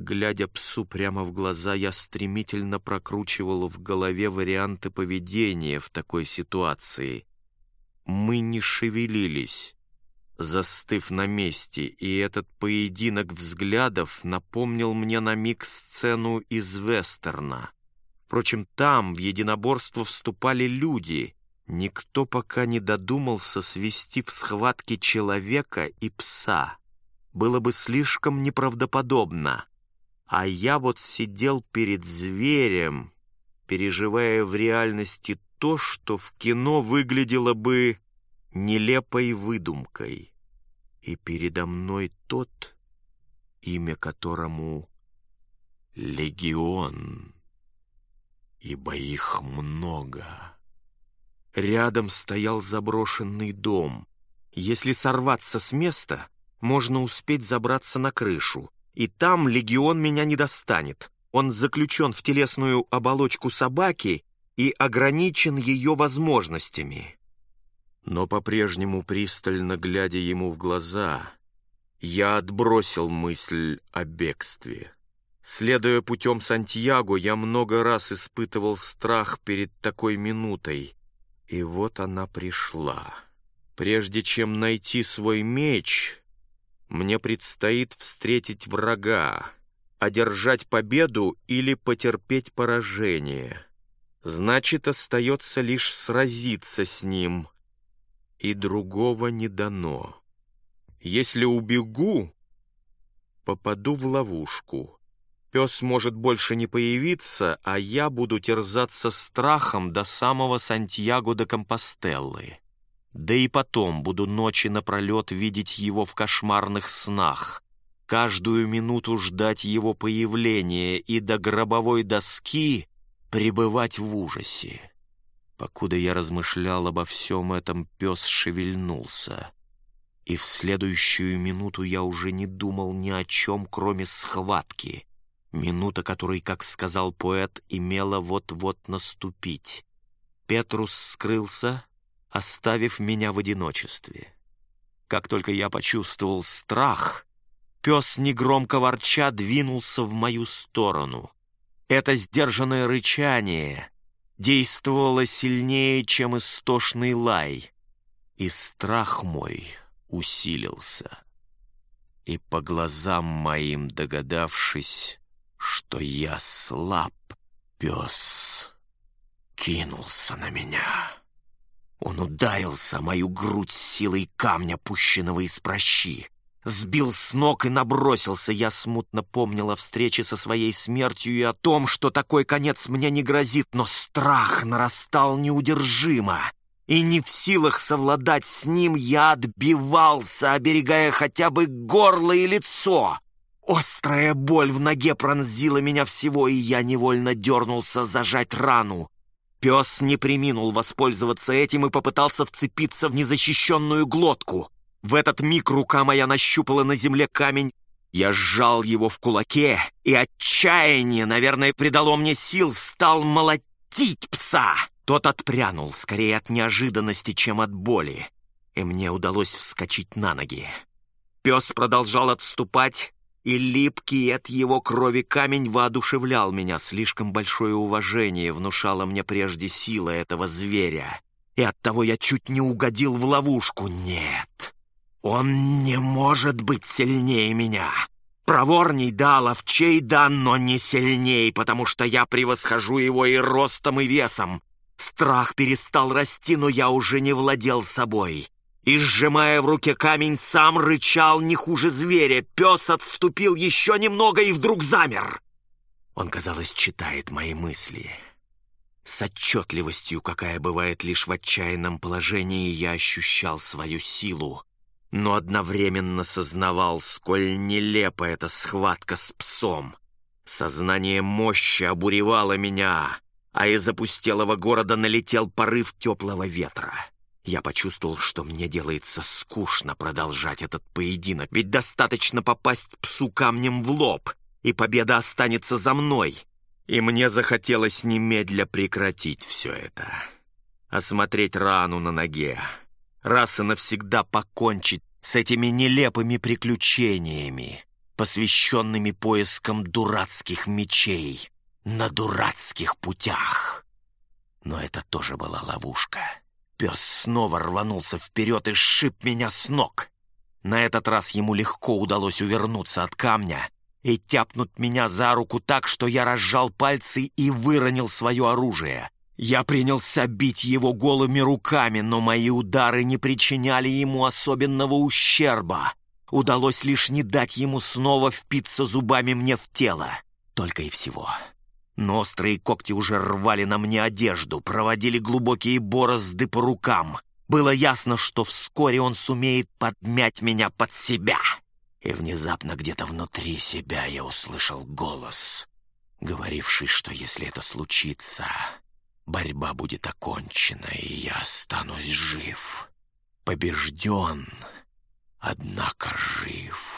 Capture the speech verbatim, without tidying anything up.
Глядя псу прямо в глаза, я стремительно прокручивал в голове варианты поведения в такой ситуации. Мы не шевелились, застыв на месте, и этот поединок взглядов напомнил мне на миг сцену из вестерна. Впрочем, там в единоборство вступали люди. Никто пока не додумался свести в схватке человека и пса. Было бы слишком неправдоподобно. А я вот сидел перед зверем, переживая в реальности то, что в кино выглядело бы нелепой выдумкой. И передо мной тот, имя которому Легион, ибо их много. Рядом стоял заброшенный дом. Если сорваться с места, можно успеть забраться на крышу, и там Легион меня не достанет. Он заключен в телесную оболочку собаки и ограничен ее возможностями. Но по-прежнему, пристально глядя ему в глаза, я отбросил мысль о бегстве. Следуя путем Сантьяго, я много раз испытывал страх перед такой минутой. И вот она пришла. Прежде чем найти свой меч, мне предстоит встретить врага, одержать победу или потерпеть поражение. Значит, остается лишь сразиться с ним, и другого не дано. Если убегу, попаду в ловушку. Пес может больше не появиться, а я буду терзаться страхом до самого Сантьяго де Компостеллы. Да и потом буду ночи напролет видеть его в кошмарных снах, каждую минуту ждать его появления и до гробовой доски пребывать в ужасе. Покуда я размышлял обо всем этом, пес шевельнулся, и в следующую минуту я уже не думал ни о чем, кроме схватки. Минута, которой, как сказал поэт, имела вот-вот наступить. Петрус скрылся, оставив меня в одиночестве. Как только я почувствовал страх, пес, негромко ворча, двинулся в мою сторону. Это сдержанное рычание действовало сильнее, чем истошный лай, и страх мой усилился. И по глазам моим догадавшись, что я слаб, пес кинулся на меня. Он ударился о мою грудь с силой камня, пущенного из пращи. Сбил с ног и набросился. Я смутно помнил о встрече со своей смертью и о том, что такой конец мне не грозит, но страх нарастал неудержимо. И не в силах совладать с ним, я отбивался, оберегая хотя бы горло и лицо. Острая боль в ноге пронзила меня всего, и я невольно дернулся зажать рану. Пес не преминул воспользоваться этим и попытался вцепиться в незащищенную глотку. В этот миг рука моя нащупала на земле камень. Я сжал его в кулаке, и отчаяние, наверное, придало мне сил, стал молотить пса. Тот отпрянул, скорее от неожиданности, чем от боли, и мне удалось вскочить на ноги. Пес продолжал отступать, и липкий от его крови камень воодушевлял меня. Слишком большое уважение внушало мне прежде сила этого зверя, и оттого я чуть не угодил в ловушку. Нет, он не может быть сильнее меня. Проворней, да, ловчей, да, но не сильней, потому что я превосхожу его и ростом, и весом. Страх перестал расти, но я уже не владел собой. И, сжимая в руке камень, сам рычал не хуже зверя. Пес отступил еще немного и вдруг замер. Он, казалось, читает мои мысли. С отчетливостью, какая бывает лишь в отчаянном положении, я ощущал свою силу, но одновременно сознавал, сколь нелепа эта схватка с псом. Сознание мощи обуревало меня, а из опустелого города налетел порыв теплого ветра. Я почувствовал, что мне делается скучно продолжать этот поединок, ведь достаточно попасть псу камнем в лоб, и победа останется за мной. И мне захотелось немедля прекратить все это, осмотреть рану на ноге, раз и навсегда покончить с этими нелепыми приключениями. посвященными поискам дурацких мечей на дурацких путях. Но это тоже была ловушка. Пес снова рванулся вперед и сшиб меня с ног. На этот раз ему легко удалось увернуться от камня и тяпнуть меня за руку так, что я разжал пальцы и выронил свое оружие. Я принялся бить его голыми руками, но мои удары не причиняли ему особенного ущерба. Удалось лишь не дать ему снова впиться зубами мне в тело. Только и всего. Но острые когти уже рвали на мне одежду, проводили глубокие борозды по рукам. Было ясно, что вскоре он сумеет подмять меня под себя. И внезапно где-то внутри себя я услышал голос, говоривший, что если это случится, борьба будет окончена, и я останусь жив. Побежден, однако жив.